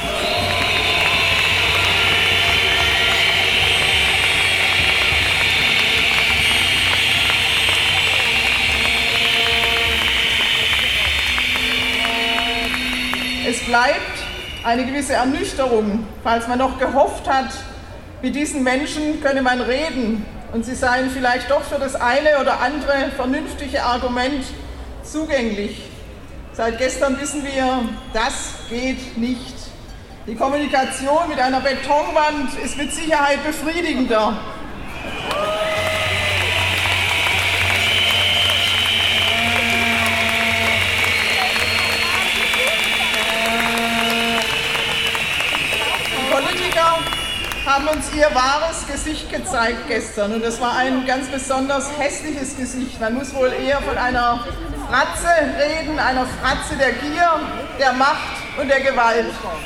Es bleibt eine gewisse Ernüchterung, falls man noch gehofft hat, mit diesen Menschen könne man reden und sie seien vielleicht doch für das eine oder andere vernünftige Argument zugänglich. Seit gestern wissen wir, das geht nicht. Die Kommunikation mit einer Betonwand ist mit Sicherheit befriedigender. Haben uns ihr wahres Gesicht gezeigt gestern und es war ein ganz besonders hässliches Gesicht. Man muss wohl eher von einer Fratze reden, einer Fratze der Gier, der Macht und der Gewalt.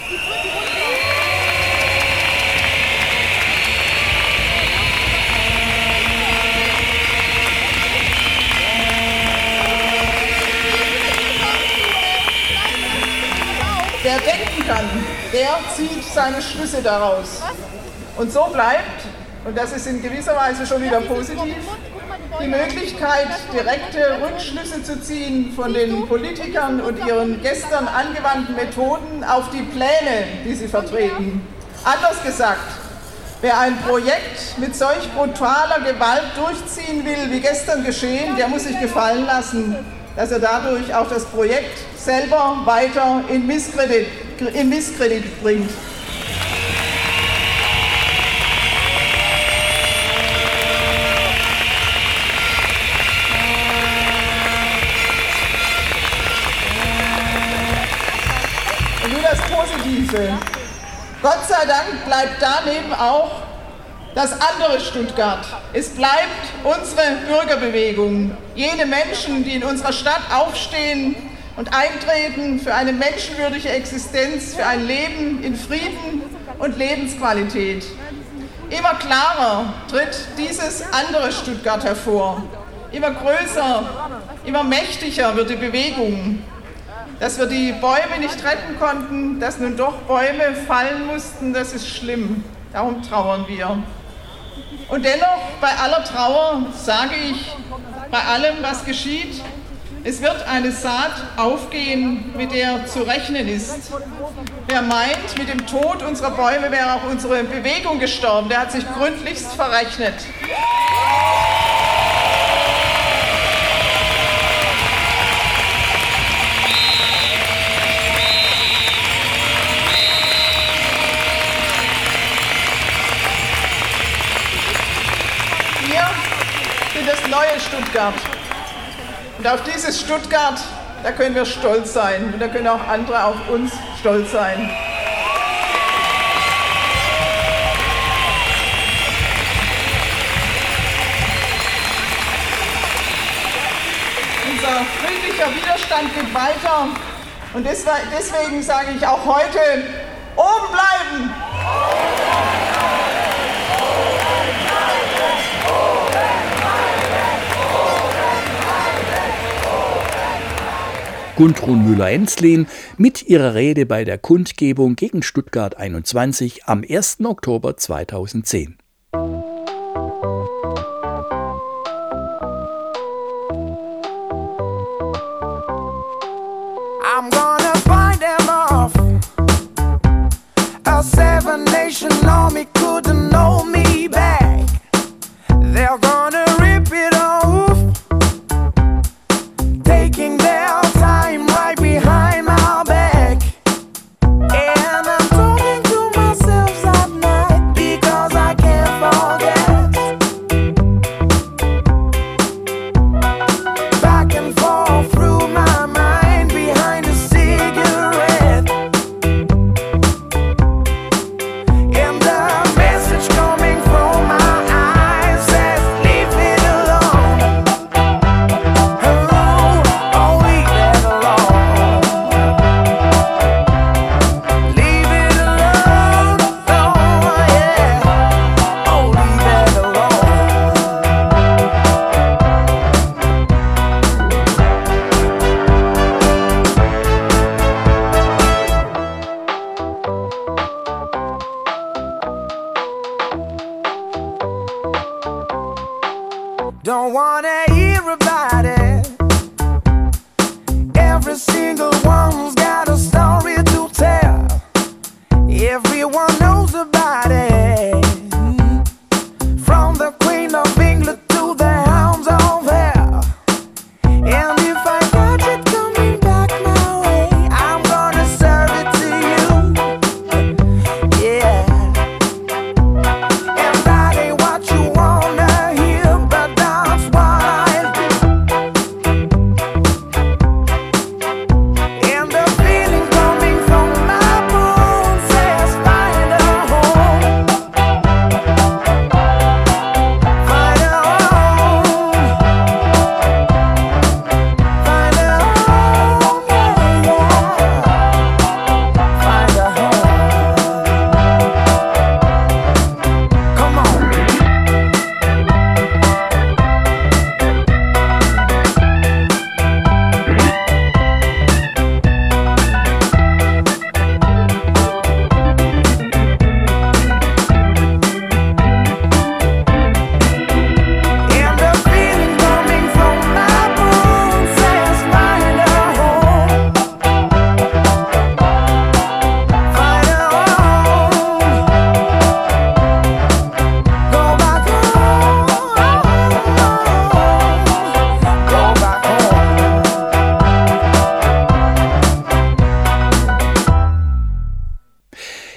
Wer denken kann, der zieht seine Schlüsse daraus. Und so bleibt, und das ist in gewisser Weise schon wieder positiv, die Möglichkeit, direkte Rückschlüsse zu ziehen von den Politikern und ihren gestern angewandten Methoden auf die Pläne, die sie vertreten. Anders gesagt, wer ein Projekt mit solch brutaler Gewalt durchziehen will, wie gestern geschehen, der muss sich gefallen lassen, dass er dadurch auch das Projekt selber weiter in Misskredit, in Misskredit bringt. Und nur das Positive. Gott sei Dank bleibt daneben auch das andere Stuttgart. Es bleibt unsere Bürgerbewegung. Jene Menschen, die in unserer Stadt aufstehen und eintreten für eine menschenwürdige Existenz, für ein Leben in Frieden und Lebensqualität. Immer klarer tritt dieses andere Stuttgart hervor. Immer größer, immer mächtiger wird die Bewegung. Dass wir die Bäume nicht retten konnten, dass nun doch Bäume fallen mussten, das ist schlimm. Darum trauern wir. Und dennoch, bei aller Trauer sage ich, bei allem, was geschieht, es wird eine Saat aufgehen, mit der zu rechnen ist. Wer meint, mit dem Tod unserer Bäume wäre auch unsere Bewegung gestorben, der hat sich gründlichst verrechnet. Das neue Stuttgart. Und auf dieses Stuttgart, da können wir stolz sein. Und da können auch andere auf uns stolz sein. Unser friedlicher Widerstand geht weiter. Und deswegen sage ich auch heute, oben bleiben! Gundrun Müller-Enslin mit ihrer Rede bei der Kundgebung gegen Stuttgart einundzwanzig am ersten Oktober zweitausendzehn. I'm gonna find them off. A seven-nation army couldn't hold me back. They're gonna rip it off, taking their time right behind my back. And I'm talking to myself at night because I can't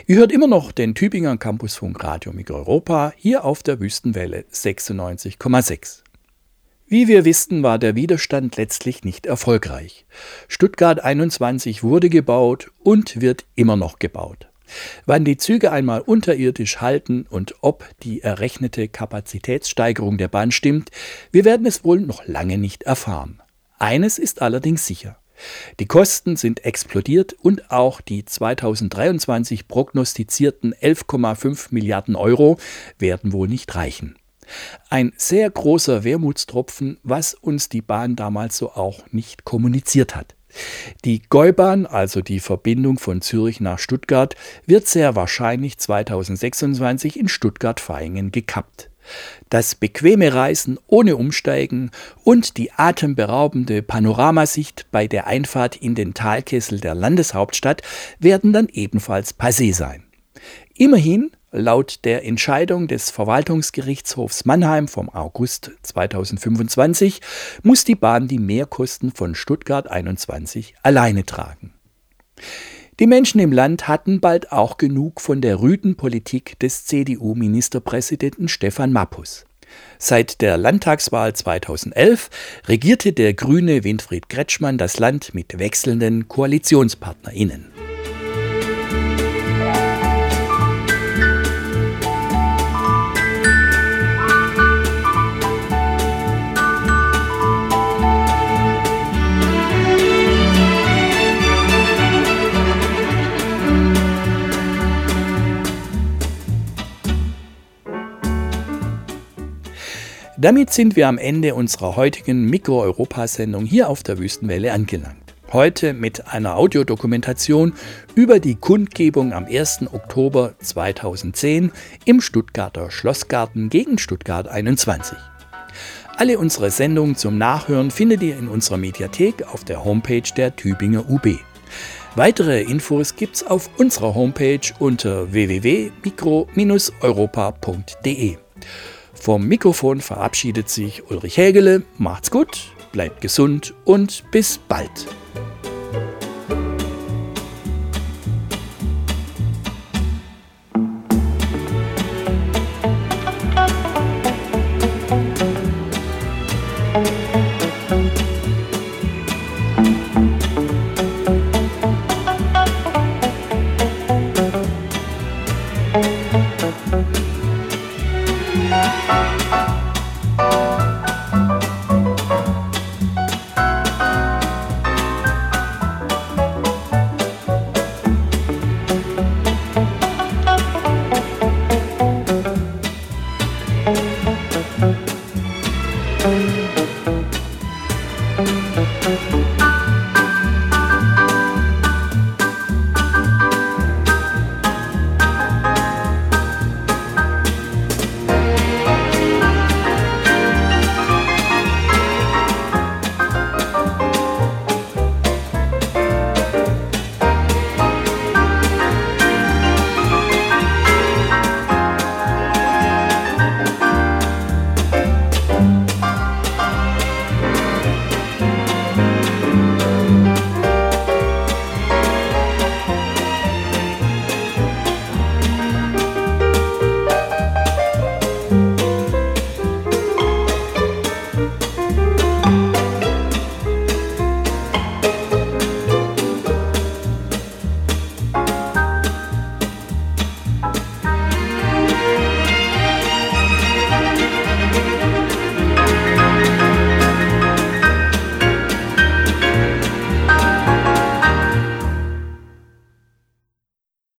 Ihr hört immer noch den Tübinger Campusfunk Radio Mikroeuropa hier auf der Wüstenwelle sechsundneunzig Komma sechs. Wie wir wissen, war der Widerstand letztlich nicht erfolgreich. Stuttgart einundzwanzig wurde gebaut und wird immer noch gebaut. Wann die Züge einmal unterirdisch halten und ob die errechnete Kapazitätssteigerung der Bahn stimmt, wir werden es wohl noch lange nicht erfahren. Eines ist allerdings sicher. Die Kosten sind explodiert und auch die zweitausenddreiundzwanzig prognostizierten elf Komma fünf Milliarden Euro werden wohl nicht reichen. Ein sehr großer Wermutstropfen, was uns die Bahn damals so auch nicht kommuniziert hat. Die Gäubahn, also die Verbindung von Zürich nach Stuttgart, wird sehr wahrscheinlich zweitausendsechsundzwanzig in Stuttgart-Vaihingen gekappt. Das bequeme Reisen ohne Umsteigen und die atemberaubende Panoramasicht bei der Einfahrt in den Talkessel der Landeshauptstadt werden dann ebenfalls passé sein. Immerhin, laut der Entscheidung des Verwaltungsgerichtshofs Mannheim vom August zweitausendfünfundzwanzig muss die Bahn die Mehrkosten von Stuttgart einundzwanzig alleine tragen. Die Menschen im Land hatten bald auch genug von der rüden Politik des C D U-Ministerpräsidenten Stefan Mappus. Seit der Landtagswahl zweitausendelf regierte der grüne Winfried Kretschmann das Land mit wechselnden KoalitionspartnerInnen. Damit sind wir am Ende unserer heutigen Mikro-Europa-Sendung hier auf der Wüstenwelle angelangt. Heute mit einer Audiodokumentation über die Kundgebung am ersten Oktober zweitausendzehn im Stuttgarter Schlossgarten gegen Stuttgart einundzwanzig. Alle unsere Sendungen zum Nachhören findet ihr in unserer Mediathek auf der Homepage der Tübinger U B. Weitere Infos gibt's auf unserer Homepage unter w w w punkt mikro Bindestrich europa punkt d e. Vom Mikrofon verabschiedet sich Ulrich Hägele. Macht's gut, bleibt gesund und bis bald.